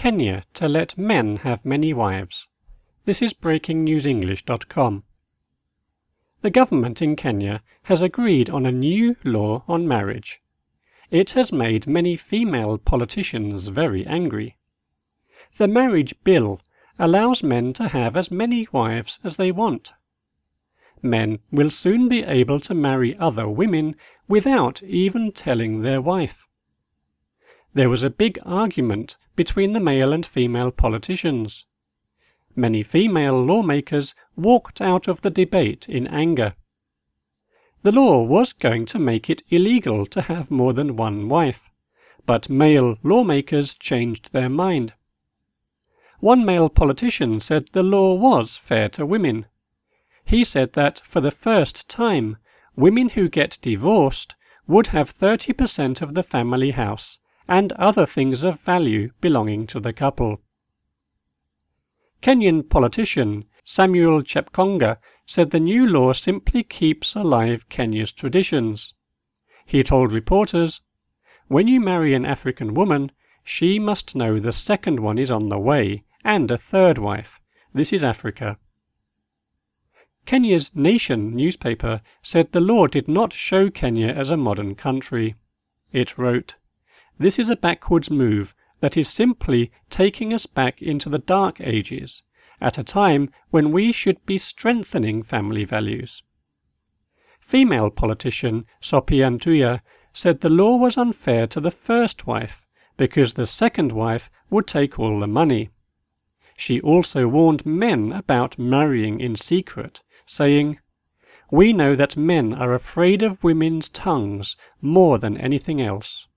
Kenya to let men have many wives. This is breakingnewsenglish.com. The government in Kenya has agreed on a new law on marriage. It has made many female politicians very angry. The marriage bill allows men to have as many wives as they want. Men will soon be able to marry other women without even telling their wife. There was a big argument between the male and female politicians. Many female lawmakers walked out of the debate in anger. The law was going to make it illegal to have more than one wife, but male lawmakers changed their mind. One male politician said the law was fair to women. He said that for the first time, women who get divorced would have 30% of the family house and other things of value belonging to the couple. Kenyan politician Samuel Chepkonga said the new law simply keeps alive Kenya's traditions. He told reporters, "When you marry an African woman, she must know the second one is on the way, and a third wife. This is Africa." Kenya's Nation newspaper said the law did not show Kenya as a modern country. It wrote, "This is a backwards move that is simply taking us back into the Dark Ages, at a time when we should be strengthening family values." Female politician Sophia Ntuya said the law was unfair to the first wife because the second wife would take all the money. She also warned men about marrying in secret, saying, "We know that men are afraid of women's tongues more than anything else."